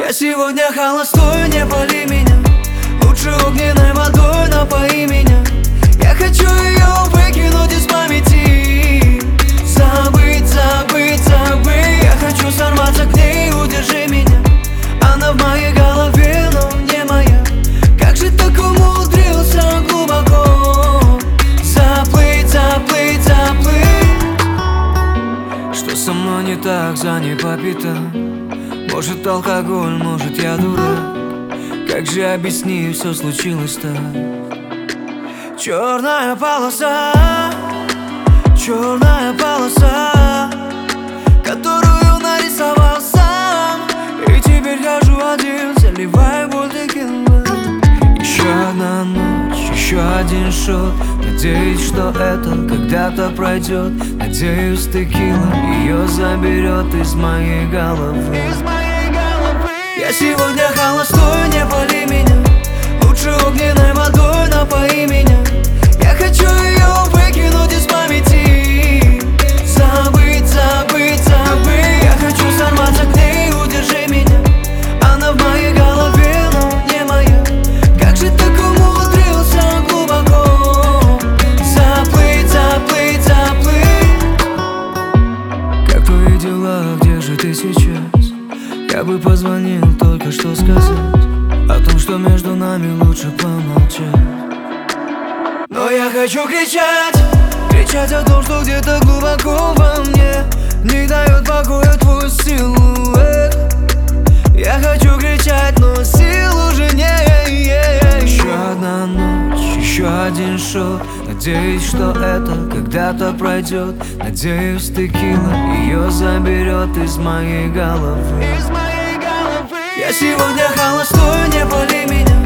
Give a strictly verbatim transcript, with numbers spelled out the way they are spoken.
Я сегодня холостой, не пали меня. Лучше огненной водой напои меня. Я хочу ее выкинуть из памяти. Забыть, забыть, забыть. Я хочу сорваться к ней, удержи меня. Она в моей голове, но не моя. Как же так умудрился глубоко заплыть, заплыть, заплыть? Что со мной не так, за ней попита? Может алкоголь, может я дурак. Как же объяснить, все случилось так? Черная полоса, черная полоса, которую нарисовал сам. И теперь хожу один, заливаю боль текилой. Еще одна ночь, еще один шот. Надеюсь, что это когда-то пройдет. Надеюсь, текила ее заберет из моей головы. Я сегодня холостой, не пали меня. Лучше огненной водой напои меня. Я хочу ее выкинуть из памяти. Забыть, забыть, забыть. Я хочу сорваться к ней, удержи меня. Она в моей голове, но не моя. Как же так умудрился глубоко заплыть, заплыть, заплыть? Как твои дела, где же ты сейчас? Я бы позвонил только что сказать о том, что между нами лучше помолчать. Но я хочу кричать, кричать о том, что где-то глубоко во мне не дает покоя твой силуэт. Я хочу кричать, но сил уже нет. Еще одна ночь, еще один шот. Надеюсь, что это когда-то пройдет. Надеюсь, текила ее заберет из моей головы. Я сегодня холостой, не пали меня.